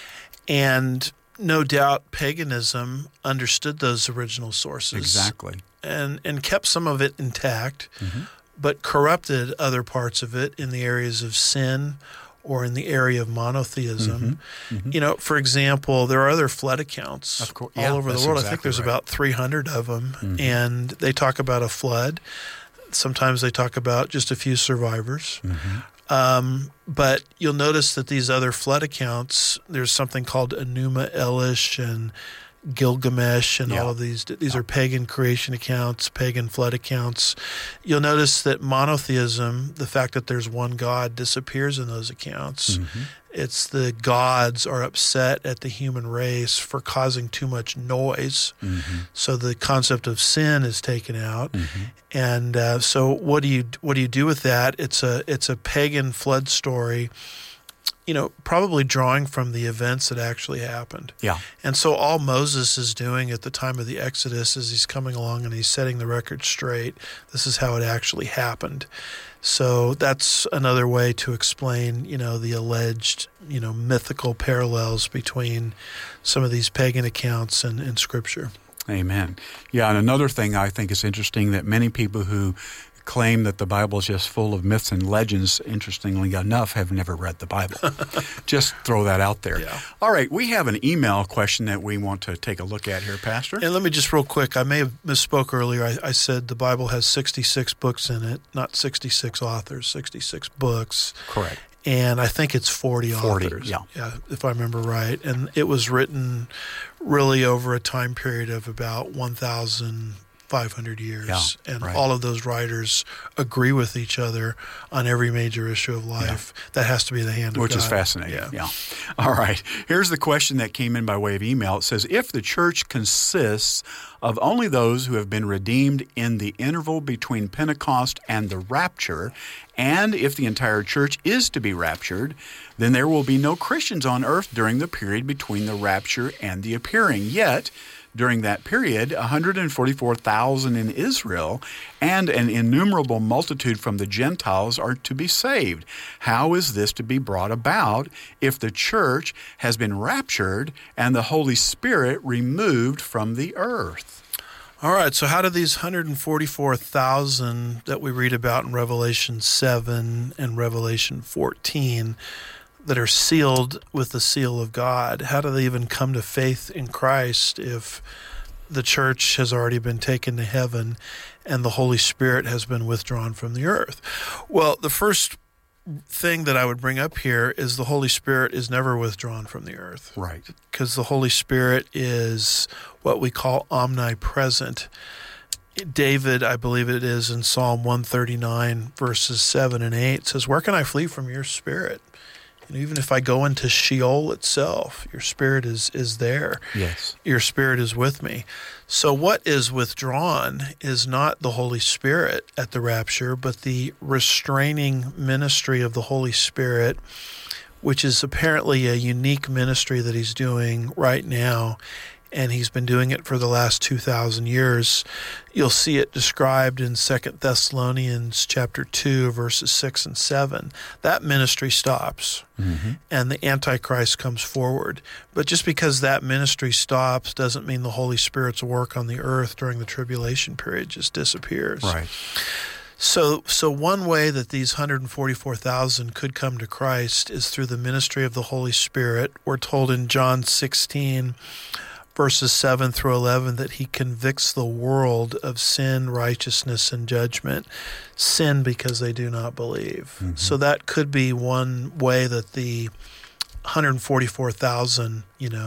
And no doubt paganism understood those original sources. Exactly. And kept some of it intact, mm-hmm. but corrupted other parts of it in the areas of sin or in the area of monotheism. Mm-hmm. Mm-hmm. For example, there are other flood accounts all over the world. Exactly, I think there's about 300 of them, mm-hmm. and they talk about a flood. Sometimes they talk about just a few survivors. Mm-hmm. But you'll notice that these other flood accounts, there's something called Enuma Elish and Gilgamesh and all of these are pagan creation accounts, pagan flood accounts. You'll notice that monotheism, the fact that there's one God, disappears in those accounts. Mm-hmm. It's the gods are upset at the human race for causing too much noise. Mm-hmm. So the concept of sin is taken out. Mm-hmm. And so what do you do with that? It's a pagan flood story, probably drawing from the events that actually happened. Yeah. And so all Moses is doing at the time of the Exodus is he's coming along and he's setting the record straight. This is how it actually happened. So that's another way to explain, the alleged, mythical parallels between some of these pagan accounts and Scripture. Amen. Yeah, and another thing I think is interesting that many people who claim that the Bible is just full of myths and legends, interestingly enough, have never read the Bible. Just throw that out there. Yeah. All right, we have an email question that we want to take a look at here, Pastor. And let me just real quick, I may have misspoke earlier. I said the Bible has 66 books in it, not 66 authors, 66 books. Correct. And I think it's 40 authors. Yeah, if I remember right. And it was written really over a time period of about 1,500 years. And all of those writers agree with each other on every major issue of life. Yeah. That has to be the hand of God. Which is fascinating. Yeah. All right. Here's the question that came in by way of email. It says, if the church consists of only those who have been redeemed in the interval between Pentecost and the rapture, and if the entire church is to be raptured, then there will be no Christians on earth during the period between the rapture and the appearing. Yet, during that period, 144,000 in Israel and an innumerable multitude from the Gentiles are to be saved. How is this to be brought about if the church has been raptured and the Holy Spirit removed from the earth? All right, so how do these 144,000 that we read about in Revelation 7 and Revelation 14 that are sealed with the seal of God, how do they even come to faith in Christ if the church has already been taken to heaven and the Holy Spirit has been withdrawn from the earth? Well, the first thing that I would bring up here is the Holy Spirit is never withdrawn from the earth. Right. Because the Holy Spirit is what we call omnipresent. David, I believe it is in Psalm 139, verses 7 and 8, says, "Where can I flee from your spirit? And even if I go into Sheol itself, your spirit is there. Yes. Your spirit is with me." So what is withdrawn is not the Holy Spirit at the rapture, but the restraining ministry of the Holy Spirit, which is apparently a unique ministry that he's doing right now. And he's been doing it for the last 2,000 years. You'll see it described in 2 Thessalonians chapter 2, verses 6 and 7. That ministry stops, and the Antichrist comes forward. But just because that ministry stops doesn't mean the Holy Spirit's work on the earth during the tribulation period just disappears. Right. So one way that these 144,000 could come to Christ is through the ministry of the Holy Spirit. We're told in John 16, verses 7 through 11, that he convicts the world of sin, righteousness, and judgment. Sin because they do not believe. So that could be one way that the 144,000,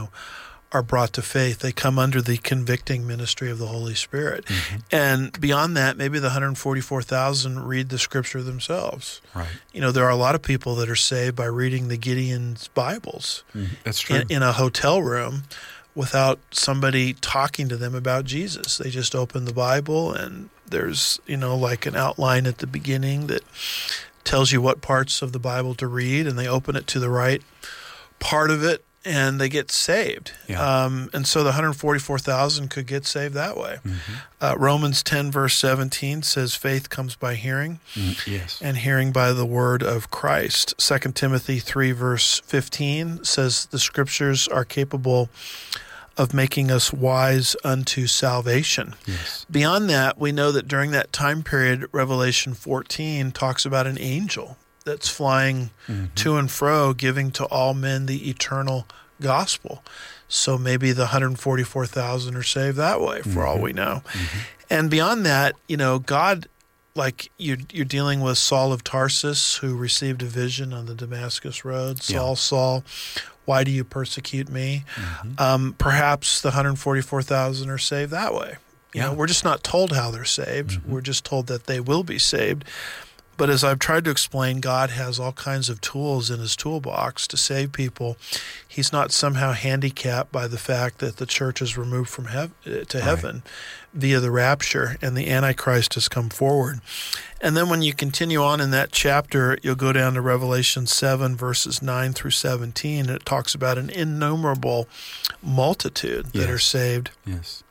are brought to faith. They come under the convicting ministry of the Holy Spirit. And beyond that, maybe the 144,000 read the Scripture themselves. Right. There are a lot of people that are saved by reading the Gideon's Bibles. That's true. In a hotel room, without somebody talking to them about Jesus. They just open the Bible, and there's, like an outline at the beginning that tells you what parts of the Bible to read, and they open it to the right part of it, and they get saved. Yeah. And so the 144,000 could get saved that way. Romans 10, verse 17 says, "Faith comes by hearing, yes, and hearing by the word of Christ." 2 Timothy 3, verse 15 says, "The Scriptures are capable of making us wise unto salvation." Yes. Beyond that, we know that during that time period, Revelation 14 talks about an angel that's flying to and fro, giving to all men the eternal gospel. So maybe the 144,000 are saved that way, for all we know. And beyond that, God, like you're dealing with Saul of Tarsus, who received a vision on the Damascus road. Saul, Saul, why do you persecute me? Perhaps the 144,000 are saved that way. We're just not told how they're saved. We're just told that they will be saved. But as I've tried to explain, God has all kinds of tools in his toolbox to save people. He's not somehow handicapped by the fact that the church is removed from heaven via the rapture, and the Antichrist has come forward. And then when you continue on in that chapter, you'll go down to Revelation 7, verses 9 through 17, and it talks about an innumerable multitude that are saved. Yes.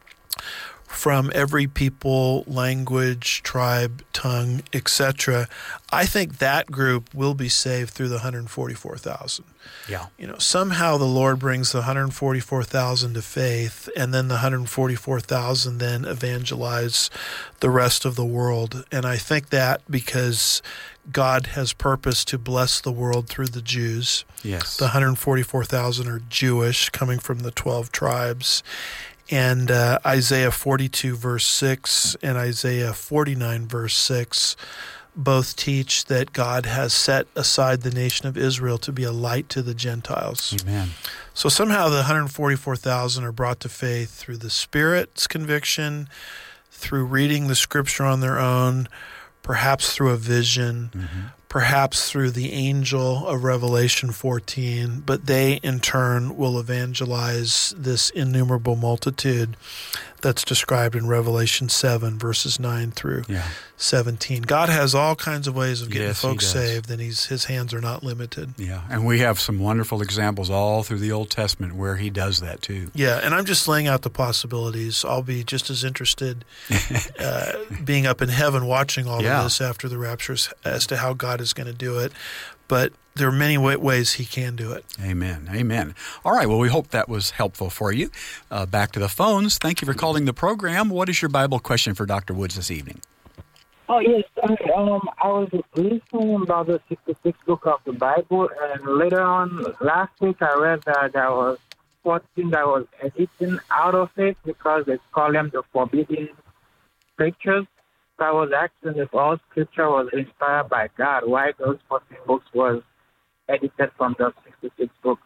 From every people, language, tribe, tongue, etc. I think that group will be saved through the 144,000. Yeah. Somehow the Lord brings the 144,000 to faith, and then the 144,000 then evangelize the rest of the world. And I think that because God has purposed to bless the world through the Jews. Yes. The 144,000 are Jewish, coming from the 12 tribes. And Isaiah 42, verse 6, and Isaiah 49, verse 6, both teach that God has set aside the nation of Israel to be a light to the Gentiles. Amen. So somehow the 144,000 are brought to faith through the Spirit's conviction, through reading the Scripture on their own, perhaps through a vision, perhaps through the angel of Revelation 14, but they in turn will evangelize this innumerable multitude that's described in Revelation 7, verses 9 through 17. God has all kinds of ways of getting folks saved, and his hands are not limited. Yeah, and we have some wonderful examples all through the Old Testament where he does that too. Yeah, and I'm just laying out the possibilities. I'll be just as interested being up in heaven watching all of this after the rapture as to how God is going to do it, but there are many ways he can do it. Amen. Amen. All right. Well, we hope that was helpful for you. Back to the phones. Thank you for calling the program. What is your Bible question for Dr. Woods this evening? Oh, yes. I was listening about the 66 book of the Bible, and later on, last week, I read that there was 14 that was edited out of it because they call them the forbidden scriptures. So I was asking if all scripture was inspired by God, why those 14 books was edited from the 66 books.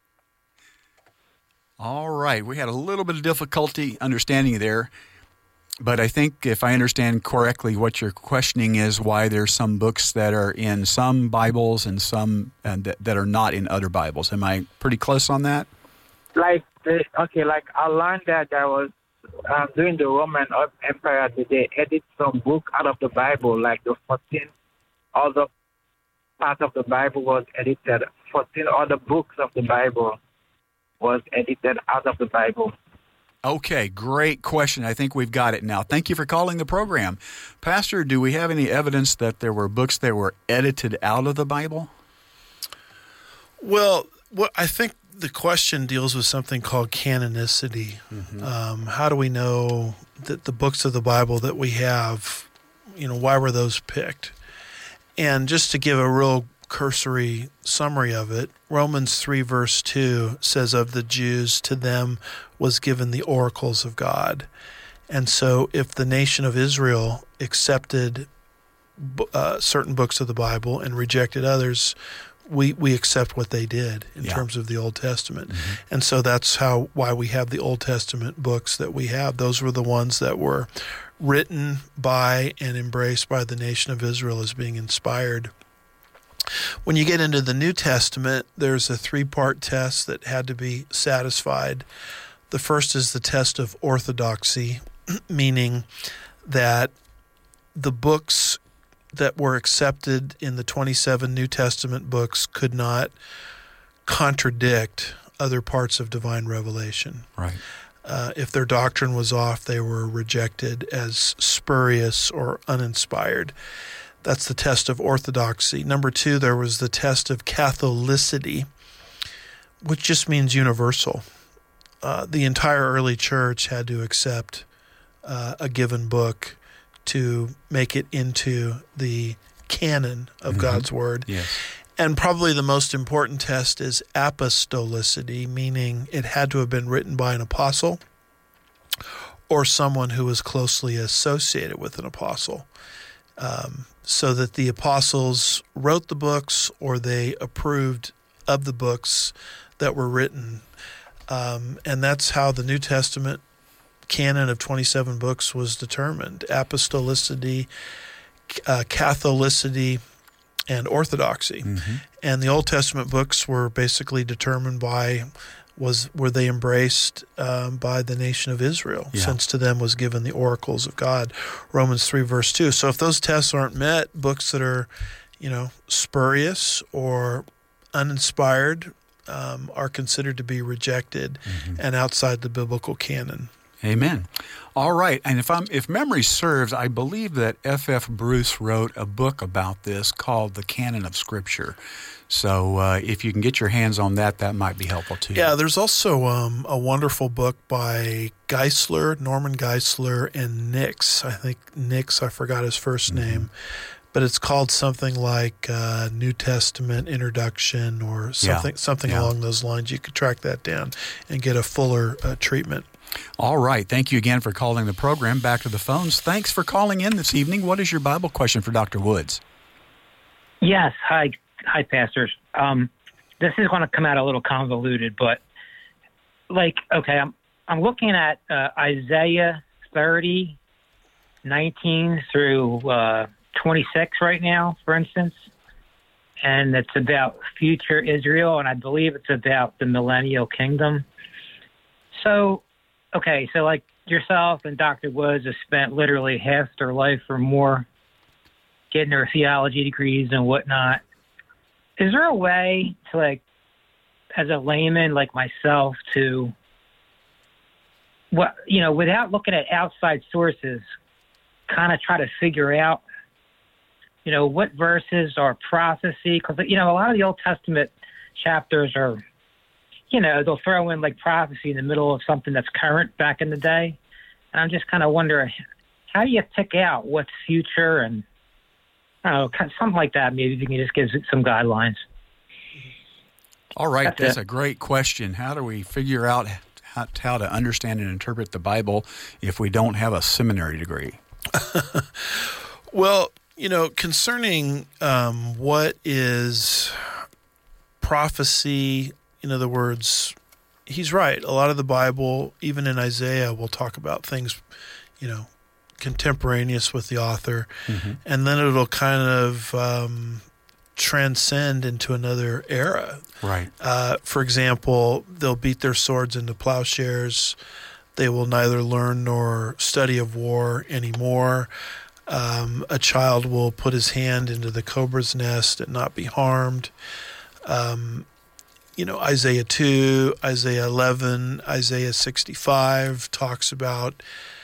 All right. We had a little bit of difficulty understanding there. But I think if I understand correctly, what you're questioning is why there's some books that are in some Bibles and some that are not in other Bibles. Am I pretty close on that? Like I learned that there was, during the Roman Empire, they edit some book out of the Bible, like the 14 other parts of the Bible was edited. 14 other books of the Bible was edited out of the Bible. Okay, great question. I think we've got it now. Thank you for calling the program. Pastor, do we have any evidence that there were books that were edited out of the Bible? Well, I think the question deals with something called canonicity. Mm-hmm. How do we know that the books of the Bible that we have, why were those picked? And just to give a real cursory summary of it, Romans 3 verse 2 says of the Jews, to them was given the oracles of God. And so if the nation of Israel accepted certain books of the Bible and rejected others, we accept what they did in terms of the Old Testament. Mm-hmm. And so that's why we have the Old Testament books that we have. Those were the ones that were written by and embraced by the nation of Israel as being inspired. When you get into the New Testament, there's a 3-part test that had to be satisfied. The first is the test of orthodoxy, meaning that the books that were accepted in the 27 New Testament books could not contradict other parts of divine revelation. Right. If their doctrine was off, they were rejected as spurious or uninspired. That's the test of orthodoxy. Number 2, there was the test of Catholicity, which just means universal. The entire early church had to accept a given book to make it into the canon of God's Word. Yes. And probably the most important test is apostolicity, meaning it had to have been written by an apostle or someone who was closely associated with an apostle. So that the apostles wrote the books or they approved of the books that were written. And that's how the New Testament canon of 27 books was determined: apostolicity, Catholicity, and orthodoxy. Mm-hmm. And the Old Testament books were basically determined by were they embraced by the nation of Israel, since to them was given the oracles of God. Romans 3 verse 2. So if those tests aren't met, books that are, spurious or uninspired are considered to be rejected and outside the biblical canon. Amen. All right. And if memory serves, I believe that F.F. Bruce wrote a book about this called The Canon of Scripture. So if you can get your hands on that, that might be helpful too. Yeah, there's also a wonderful book by Norman Geisler, and Nix. I think Nix, I forgot his first name. But it's called something like New Testament Introduction or something along those lines. You could track that down and get a fuller treatment. All right. Thank you again for calling the program. Back to the phones. Thanks for calling in this evening. What is your Bible question for Dr. Woods? Yes. Hi, pastors. This is going to come out a little convoluted, but I'm looking at Isaiah 30, 19 through 26 right now, for instance, and it's about future Israel, and I believe it's about the millennial kingdom. So like yourself and Dr. Woods have spent literally half their life or more getting their theology degrees and whatnot. Is there a way to, as a layman like myself, to, without looking at outside sources, kind of try to figure out what verses are prophecy? Because, a lot of the Old Testament chapters are, they'll throw in like prophecy in the middle of something that's current back in the day. And I'm just kind of wondering, how do you pick out what's future and, I don't know, something like that? Maybe you can just give some guidelines. All right, that's a great question. How do we figure out how to understand and interpret the Bible if we don't have a seminary degree? Well, concerning what is prophecy, in other words, he's right. A lot of the Bible, even in Isaiah, will talk about things, contemporaneous with the author, and then it'll kind of transcend into another era. Right. For example, they'll beat their swords into plowshares. They will neither learn nor study of war anymore. A child will put his hand into the cobra's nest and not be harmed. Isaiah 2, Isaiah 11, Isaiah 65 talks about,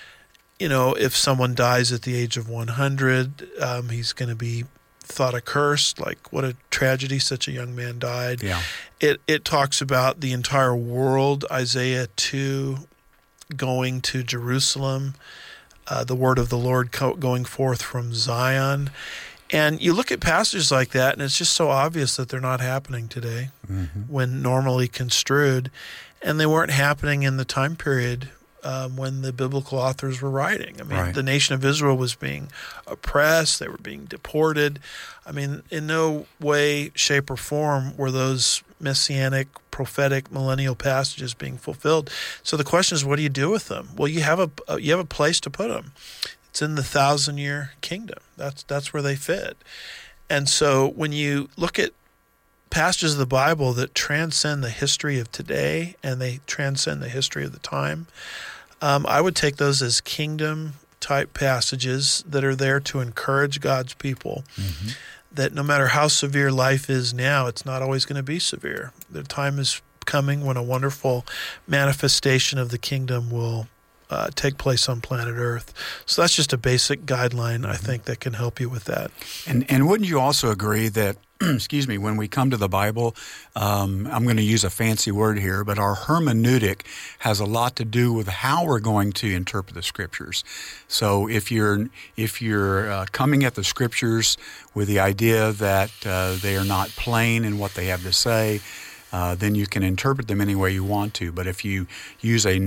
if someone dies at the age of 100, he's going to be thought accursed, like what a tragedy, such a young man died. Yeah. It talks about the entire world, Isaiah 2, going to Jerusalem, the word of the Lord going forth from Zion. And you look at passages like that, and it's just so obvious that they're not happening today when normally construed, and they weren't happening in the time period when the biblical authors were writing. I mean, the nation of Israel was being oppressed. They were being deported. I mean, in no way, shape, or form were those messianic, prophetic, millennial passages being fulfilled. So the question is, what do you do with them? Well, you have a place to put them. It's in the 1,000-year kingdom. That's where they fit. And so when you look at passages of the Bible that transcend the history of today and they transcend the history of the time, I would take those as kingdom-type passages that are there to encourage God's people, that no matter how severe life is now, it's not always going to be severe. The time is coming when a wonderful manifestation of the kingdom will take place on planet Earth. So that's just a basic guideline, I think, that can help you with that. And wouldn't you also agree that, when we come to the Bible, I'm going to use a fancy word here, but our hermeneutic has a lot to do with how we're going to interpret the Scriptures. So if you're coming at the Scriptures with the idea that they are not plain in what they have to say, then you can interpret them any way you want to. But if you use a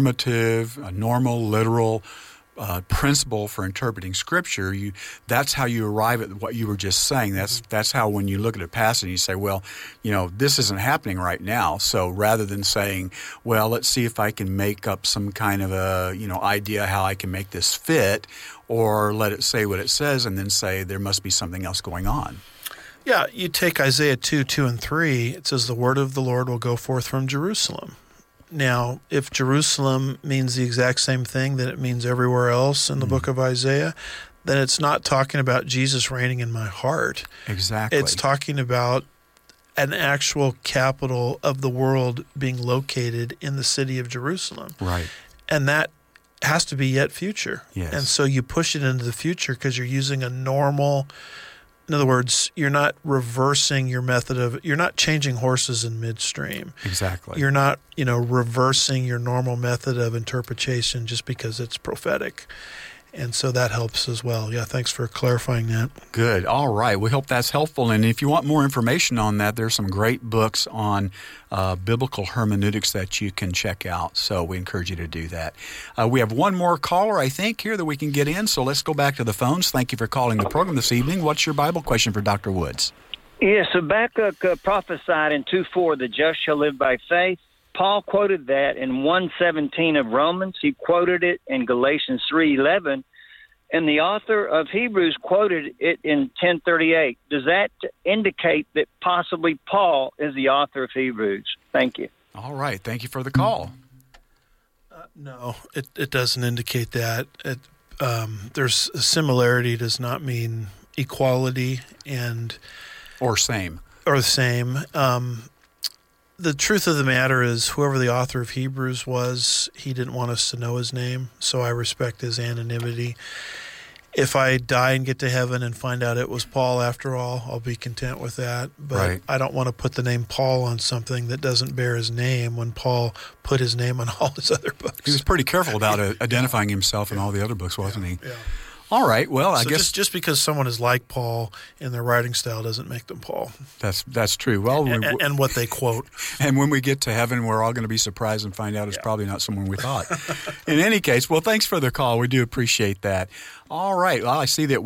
normal, literal principle for interpreting Scripture, that's how you arrive at what you were just saying. That's how when you look at a passage, you say, well, this isn't happening right now. So rather than saying, well, let's see if I can make up some kind of a idea how I can make this fit, or let it say what it says and then say there must be something else going on. Yeah, you take Isaiah 2, 2 and 3, it says the word of the Lord will go forth from Jerusalem. Now, if Jerusalem means the exact same thing that it means everywhere else in the book of Isaiah, then it's not talking about Jesus reigning in my heart. Exactly. It's talking about an actual capital of the world being located in the city of Jerusalem. Right. And that has to be yet future. Yes. And so you push it into the future because you're using a normal... In other words, you're not reversing your method you're not changing horses in midstream. Exactly. You're not, reversing your normal method of interpretation just because it's prophetic. And so that helps as well. Yeah, thanks for clarifying that. Good. All right. We hope that's helpful. And if you want more information on that, there's some great books on biblical hermeneutics that you can check out. So we encourage you to do that. We have one more caller, I think, here that we can get in. So let's go back to the phones. Thank you for calling the program this evening. What's your Bible question for Dr. Woods? Yes, Habakkuk prophesied in 2:4, the just shall live by faith. Paul quoted that in 1:17 of Romans. He quoted it in Galatians 3:11, and the author of Hebrews quoted it in 10:38. Does that indicate that possibly Paul is the author of Hebrews? Thank you. All right. Thank you for the call. No, it doesn't indicate that. There's a similarity does not mean equality or same. Or the same. The truth of the matter is, whoever the author of Hebrews was, he didn't want us to know his name, so I respect his anonymity. if I die and get to heaven and find out it was Paul after all, I'll be content with that. But Right. I don't want to put the name Paul on something that doesn't bear his name when Paul put his name on all his other books. He was pretty careful about identifying himself in all the other books, wasn't he? Yeah. All right. Well, I So guess just because someone is like Paul in their writing style doesn't make them Paul. that's true. Well, And what they quote. and when we get to heaven, we're all going to be surprised and find out it's probably not someone we thought. In any case, well, thanks for the call. We do appreciate that. All right. Well, I see that